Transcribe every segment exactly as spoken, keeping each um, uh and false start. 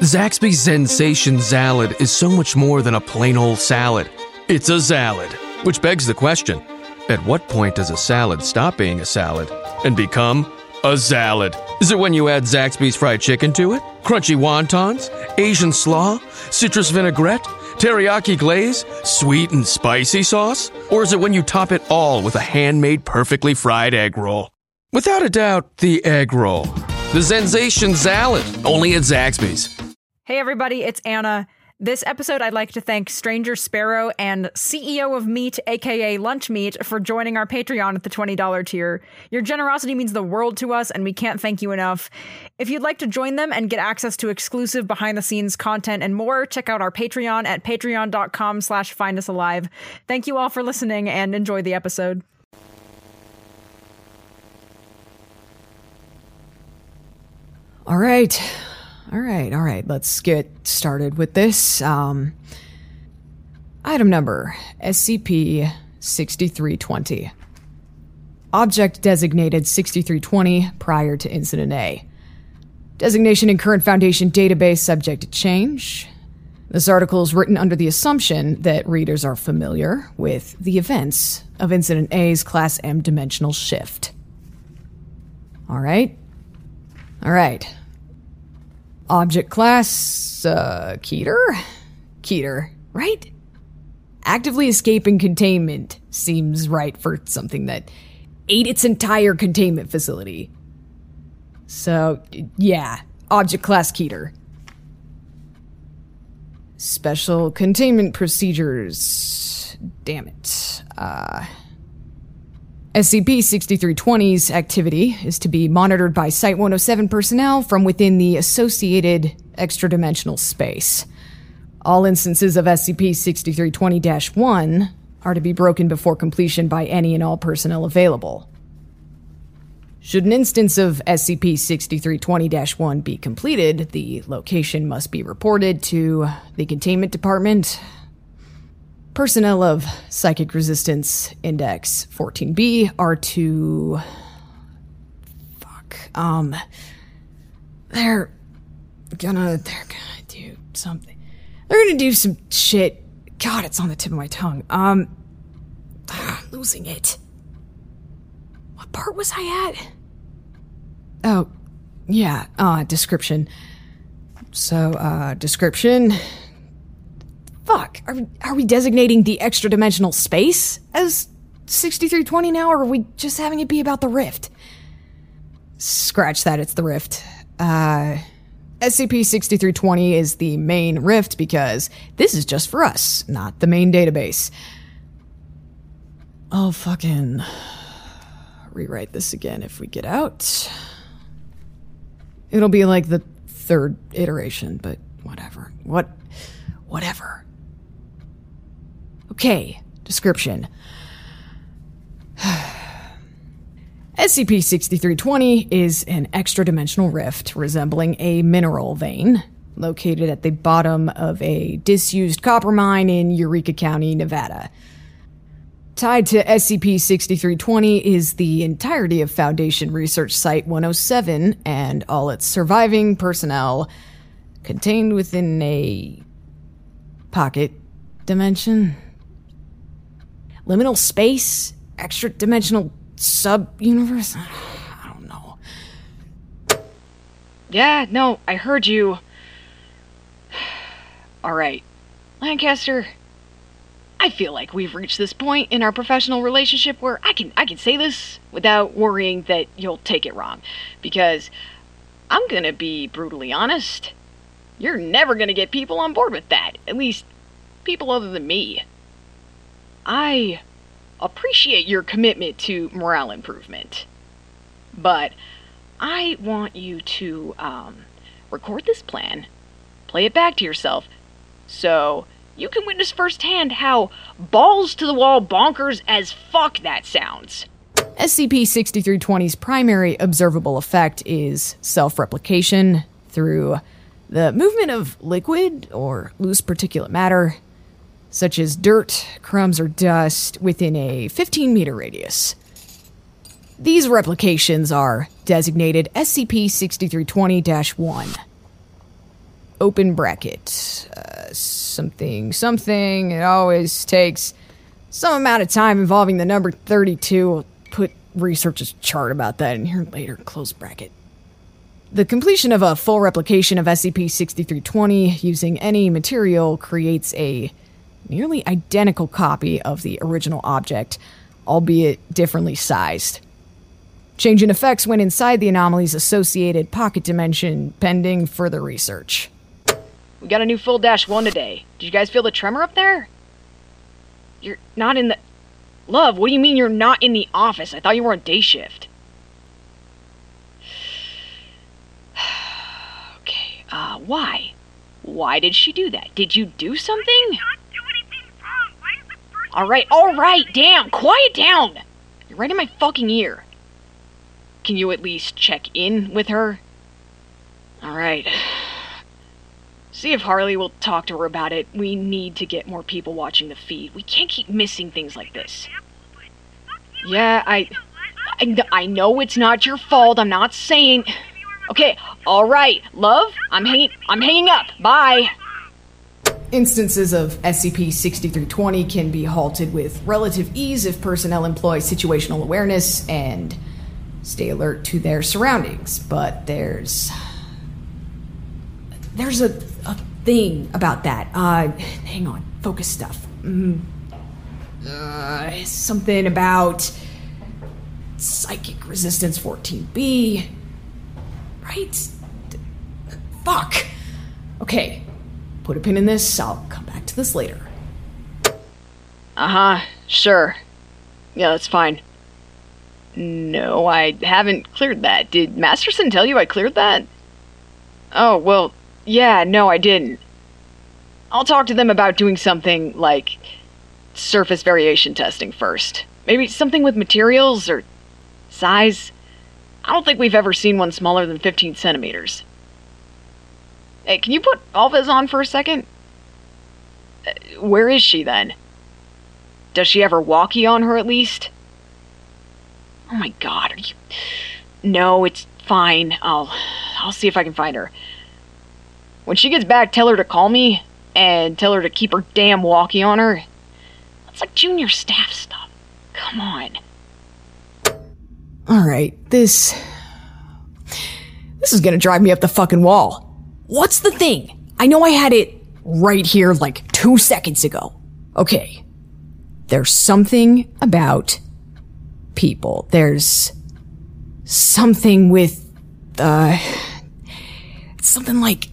Zaxby's Zensation Salad is so much more than a plain old salad. It's a salad, which begs the question, at what point does a salad stop being a salad and become a salad? Is it when you add Zaxby's fried chicken to it? Crunchy wontons? Asian slaw? Citrus vinaigrette? Teriyaki glaze? Sweet and spicy sauce? Or is it when you top it all with a handmade perfectly fried egg roll? Without a doubt, the egg roll. The Zensation Salad, only at Zaxby's. Hey everybody, it's Anna. This episode I'd like to thank Stranger Sparrow and C E O of Meat, aka Lunch Meat, for joining our Patreon at the twenty dollars tier. Your generosity means the world to us, and we can't thank you enough. If you'd like to join them and get access to exclusive behind-the-scenes content and more, check out our Patreon at patreon.com slash findusalive. Thank you all for listening, and enjoy the episode. All right. All right, all right, let's get started with this. Um, item number, S C P sixty-three twenty. Object designated sixty-three twenty prior to Incident A. Designation in current Foundation database subject to change. This article is written under the assumption that readers are familiar with the events of Incident A's Class M dimensional shift. All right. All right. Object class, uh, Keter? Keter, right? Actively escaping containment seems right for something that ate its entire containment facility. So, yeah, object class Keter. Special containment procedures. Damn it. Uh... S C P sixty-three twenty's activity is to be monitored by Site one oh seven personnel from within the associated extra-dimensional space. All instances of S C P sixty-three twenty dash one are to be broken before completion by any and all personnel available. Should an instance of S C P sixty-three twenty dash one be completed, the location must be reported to the Containment Department. Personnel of Psychic Resistance Index fourteen B are to... Fuck. Um... They're gonna... They're gonna do something. They're gonna do some shit. God, it's on the tip of my tongue. Um... I'm losing it. What part was I at? Oh, yeah, uh, description. So, uh, description... Fuck, are we, are we designating the extra-dimensional space as sixty-three twenty now, or are we just having it be about the rift? Scratch that, it's the rift. Uh, S C P sixty-three twenty is the main rift because this is just for us, not the main database. I'll fucking rewrite this again if we get out. It'll be like the third iteration, but whatever. What? Whatever. Okay, description. S C P sixty-three twenty is an extra-dimensional rift resembling a mineral vein located at the bottom of a disused copper mine in Eureka County, Nevada. Tied to S C P sixty-three twenty is the entirety of Foundation Research Site one oh seven and all its surviving personnel contained within a pocket dimension. Liminal space? Extra-dimensional sub-universe? I don't know. Yeah, no, I heard you. Alright, Lancaster, I feel like we've reached this point in our professional relationship where I can I can say this without worrying that you'll take it wrong. Because I'm gonna be brutally honest. You're never gonna get people on board with that. At least, people other than me. I appreciate your commitment to morale improvement. But I want you to, um, record this plan, play it back to yourself, so you can witness firsthand how balls-to-the-wall bonkers as fuck that sounds. S C P sixty-three twenty's primary observable effect is self-replication through the movement of liquid or loose particulate matter, such as dirt, crumbs, or dust, within a fifteen meter radius. These replications are designated S C P sixty-three twenty dash one. open bracket. Uh, something, something. It always takes some amount of time involving the number thirty-two. I'll put researchers' chart about that in here later. Close bracket. The completion of a full replication of S C P sixty-three twenty using any material creates a nearly identical copy of the original object, albeit differently sized. Change in effects when inside the anomaly's associated pocket dimension, pending further research. We got a new full dash one today. Did you guys feel the tremor up there? You're not in the... Love, what do you mean you're not in the office? I thought you were on day shift. Okay, uh, why? Why did she do that? Did you do something? Alright, alright, damn, quiet down! You're right in my fucking ear. Can you at least check in with her? Alright. See if Harley will talk to her about it. We need to get more people watching the feed. We can't keep missing things like this. Yeah, I... I, I know it's not your fault, I'm not saying... Okay, alright, love, I'm hanging, I'm hanging up, bye! Instances of S C P sixty-three twenty can be halted with relative ease if personnel employ situational awareness and stay alert to their surroundings. But there's... There's a, a thing about that. Uh, hang on. Focus stuff. Mm. Uh, something about... Psychic Resistance fourteen B. Right? Fuck. Okay. Put a pin in this. I'll come back to this later. Uh-huh. Sure. Yeah, that's fine. No, I haven't cleared that. Did Masterson tell you I cleared that? Oh, well, yeah, no, I didn't. I'll talk to them about doing something like surface variation testing first. Maybe something with materials or size. I don't think we've ever seen one smaller than fifteen centimeters. Hey, can you put Alphys on for a second? Uh, where is she, then? Does she have her walkie on her, at least? Oh my god, are you... No, it's fine. I'll... I'll see if I can find her. When she gets back, tell her to call me, and tell her to keep her damn walkie on her. That's like junior staff stuff. Come on. Alright, this... This is gonna drive me up the fucking wall. What's the thing? I know I had it right here like two seconds ago. Okay. There's something about people. There's something with, uh... It's something like...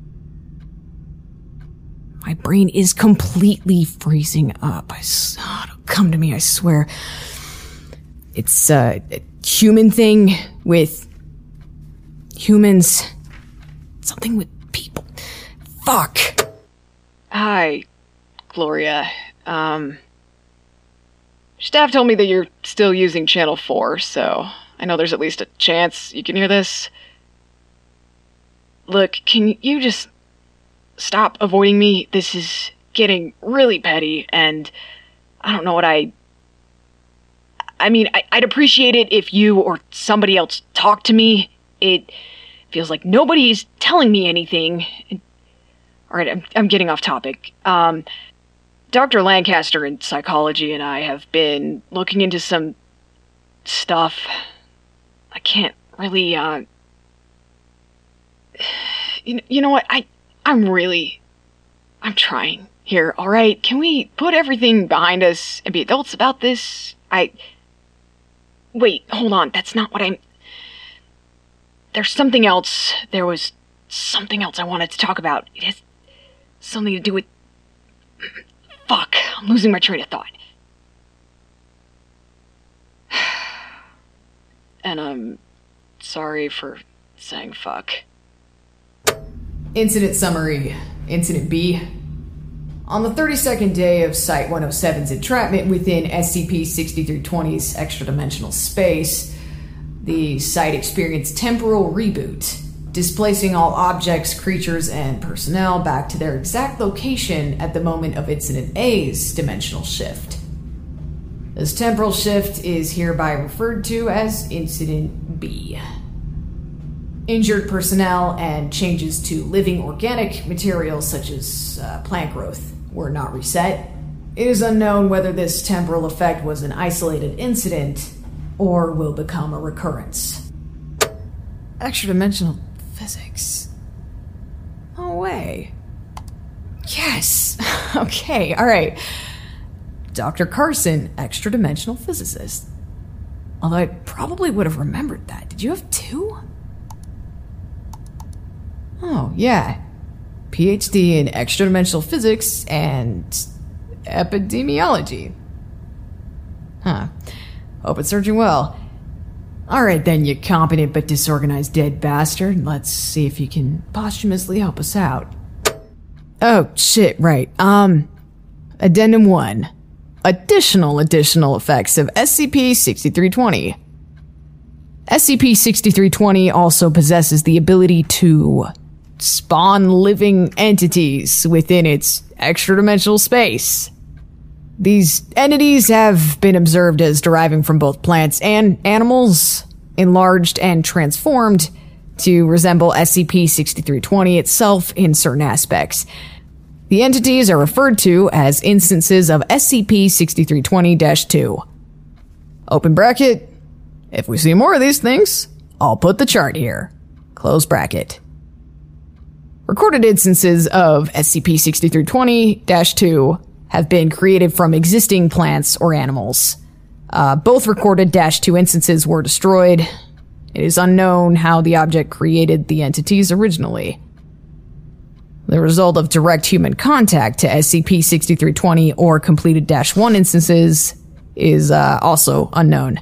My brain is completely freezing up. I, oh, it'll come to me, I swear. It's uh, a human thing with humans. Something with people. Fuck. Hi, Gloria. Um, staff told me that you're still using Channel four, so I know there's at least a chance you can hear this. Look, can you just stop avoiding me? This is getting really petty, and I don't know what I... I mean, I, I'd appreciate it if you or somebody else talked to me. It feels like nobody's telling me anything. Alright, I'm, I'm getting off topic. Um, Doctor Lancaster in psychology and I have been looking into some stuff. I can't really, uh... You, you know what? I, I'm really... I'm trying here, alright? Can we put everything behind us and be adults about this? I... Wait, hold on. That's not what I'm... There's something else. There was something else I wanted to talk about. It has something to do with... Fuck. I'm losing my train of thought. And I'm sorry for saying fuck. Incident summary. Incident B. On the thirty-second day of Site one oh seven's entrapment within S C P sixty-three twenty's extra-dimensional space, the site experienced temporal reboot, displacing all objects, creatures, and personnel back to their exact location at the moment of Incident A's dimensional shift. This temporal shift is hereby referred to as Incident B. Injured personnel and changes to living organic materials such as uh, plant growth were not reset. It is unknown whether this temporal effect was an isolated incident or will become a recurrence. Extra-dimensional physics. No way. Yes. Okay, alright. Doctor Carson, extra-dimensional physicist. Although I probably would have remembered that. Did you have two? Oh, yeah. P H D in extra-dimensional physics and epidemiology. Huh. Hope it's searching well. Alright then, you competent but disorganized dead bastard. Let's see if you can posthumously help us out. Oh, shit, right. Um, Addendum one. Additional additional effects of S C P sixty-three twenty. S C P sixty-three twenty also possesses the ability to spawn living entities within its extra-dimensional space. These entities have been observed as deriving from both plants and animals, enlarged and transformed to resemble S C P sixty-three twenty itself in certain aspects. The entities are referred to as instances of S C P sixty-three twenty dash two. Open bracket. If we see more of these things, I'll put the chart here. Close bracket. Recorded instances of S C P sixty-three twenty dash two have been created from existing plants or animals. Uh, both recorded dash two instances were destroyed. It is unknown how the object created the entities originally. The result of direct human contact to S C P sixty-three twenty or completed dash one instances is uh, also unknown.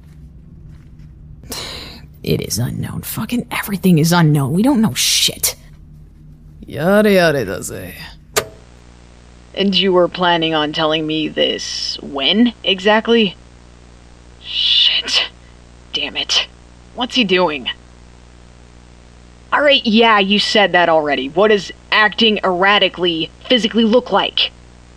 It is unknown. Fucking everything is unknown. We don't know shit. Yada yada does it. And you were planning on telling me this when, exactly? Shit. Damn it. What's he doing? Alright, yeah, you said that already. What does acting erratically physically look like?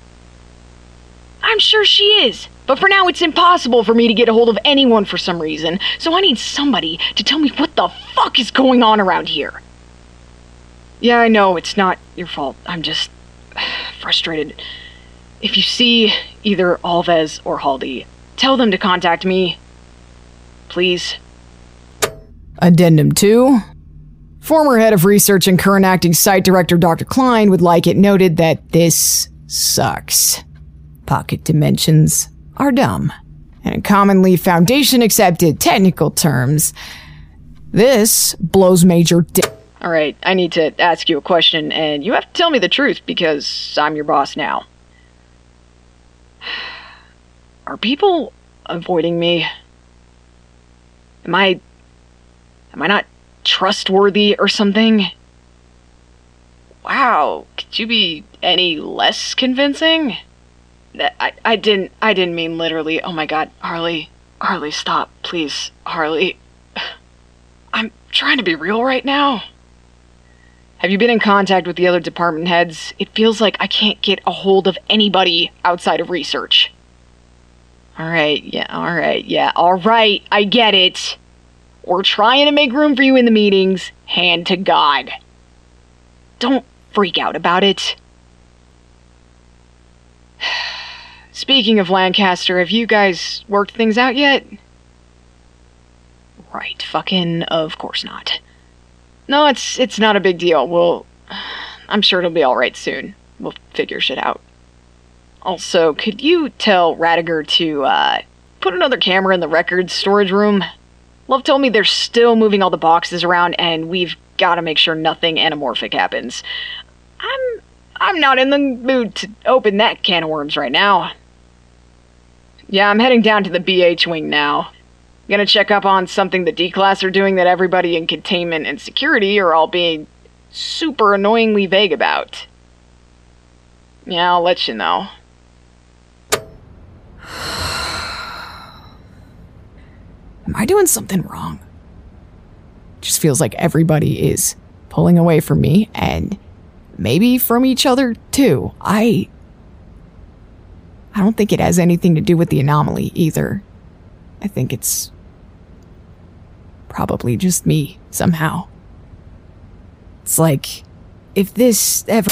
I'm sure she is, but for now it's impossible for me to get a hold of anyone for some reason, so I need somebody to tell me what the fuck is going on around here. Yeah, I know, it's not your fault. I'm just frustrated. If you see either Alves or Haldi, tell them to contact me. Please. Addendum two. Former head of research and current acting site director Doctor Klein would like it noted that this sucks. Pocket dimensions are dumb. And in commonly Foundation-accepted technical terms, this blows major di- Alright, I need to ask you a question, and you have to tell me the truth, because I'm your boss now. Are people avoiding me? Am I... Am I not trustworthy or something? Wow, could you be any less convincing? I, I didn't, I didn't mean literally. Oh my god, Harley. Harley, stop, please. Harley. I'm trying to be real right now. Have you been in contact with the other department heads? It feels like I can't get a hold of anybody outside of research. Alright, yeah, alright, yeah, alright, I get it. We're trying to make room for you in the meetings. Hand to God. Don't freak out about it. Speaking of Lancaster, have you guys worked things out yet? Right, fucking of course not. No, it's it's not a big deal. We'll... I'm sure it'll be alright soon. We'll figure shit out. Also, could you tell Radiger to, uh, put another camera in the records storage room? Love told me they're still moving all the boxes around, and we've gotta make sure nothing anamorphic happens. I'm... I'm not in the mood to open that can of worms right now. Yeah, I'm heading down to the B H wing now. Gonna check up on something the D-Class are doing that everybody in containment and security are all being super annoyingly vague about. Yeah, I'll let you know. Am I doing something wrong? Just feels like everybody is pulling away from me, and maybe from each other, too. I... I don't think it has anything to do with the anomaly, either. I think it's... probably just me, somehow. It's like, if this ever...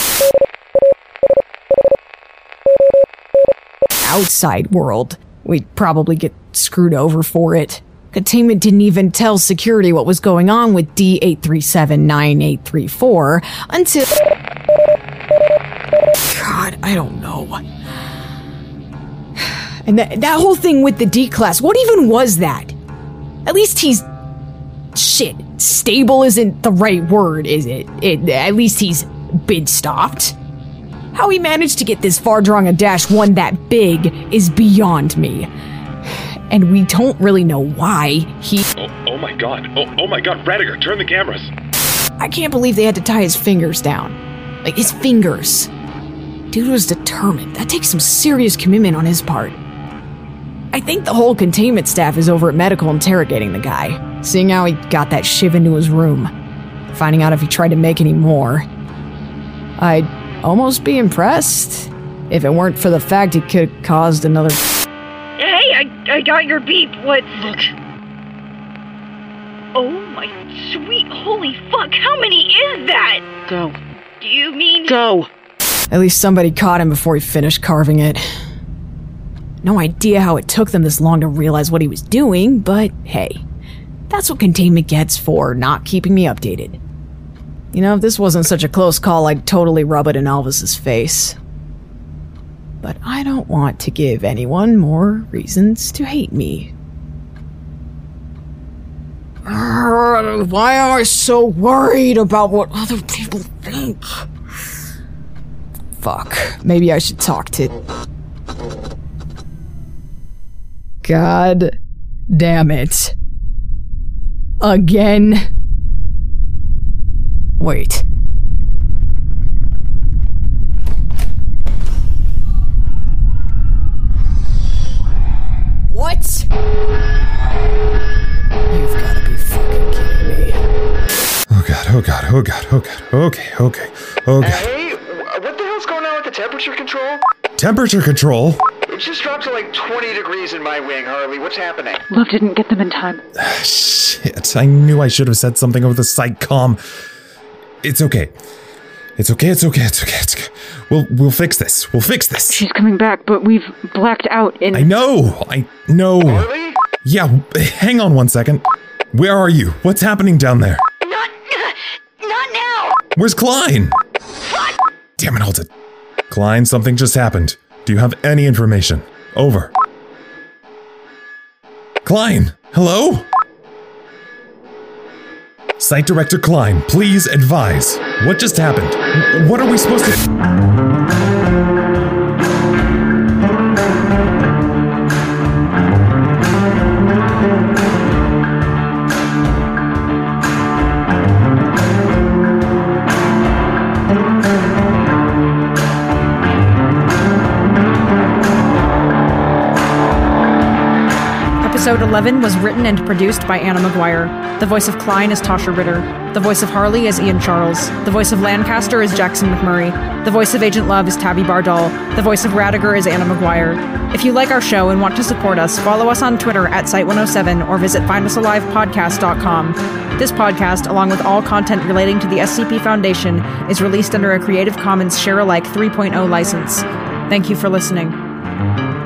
outside world, we'd probably get screwed over for it. Containment didn't even tell security what was going on with D eight three seven nine eight three four until... God, I don't know. And that, that whole thing with the D-Class, what even was that? At least he's... Shit, stable isn't the right word, is it? it at least he's been stopped. How he managed to get this far drawing a dash one that big is beyond me. And we don't really know why he... Oh, oh my god. Oh, oh my god, Radiger, turn the cameras. I can't believe they had to tie his fingers down. Like, his fingers. Dude was determined. That takes some serious commitment on his part. I think the whole containment staff is over at medical interrogating the guy, seeing how he got that shiv into his room, finding out if he tried to make any more. I'd almost be impressed if it weren't for the fact he could have caused another... Hey, I, I got your beep. What? Look. Oh my sweet holy fuck, how many is that? Go. Do you mean... Go! At least somebody caught him before he finished carving it. No idea how it took them this long to realize what he was doing, but hey, that's what containment gets for not keeping me updated. You know, if this wasn't such a close call, I'd totally rub it in Elvis's face. But I don't want to give anyone more reasons to hate me. Urgh, why am I so worried about what other people think? Fuck, maybe I should talk to... God damn it. Again. Wait. What? You've gotta be fucking kidding me. Oh god, oh god, oh god, oh god. Okay, okay, oh god. Hey, what the hell's going on with the temperature control? Temperature control? It just dropped to like twenty degrees in my wing, Harley. What's happening? Love didn't get them in time. Shit, I knew I should have said something over the psychcom. It's okay. It's okay, it's okay, it's okay, it's okay. We'll, we'll fix this. We'll fix this. She's coming back, but we've blacked out in... I know, I know. Harley? Yeah, hang on one second. Where are you? What's happening down there? Not... Not now! Where's Klein? What? Damn it, hold it. Klein, something just happened. Do you have any information? Over. Klein, hello? Site Director Klein, please advise. What just happened? What are we supposed to... Episode eleven was written and produced by Anna McGuire. The voice of Klein is Tasha Ritter. The voice of Harley is Ian Charles. The voice of Lancaster is Jackson McMurray. The voice of Agent Love is Tabby Bardal. The voice of Radiger is Anna McGuire. If you like our show and want to support us, follow us on Twitter at Site one oh seven or visit find us alive podcast dot com. This podcast, along with all content relating to the S C P Foundation, is released under a Creative Commons Share-alike three point oh license. Thank you for listening.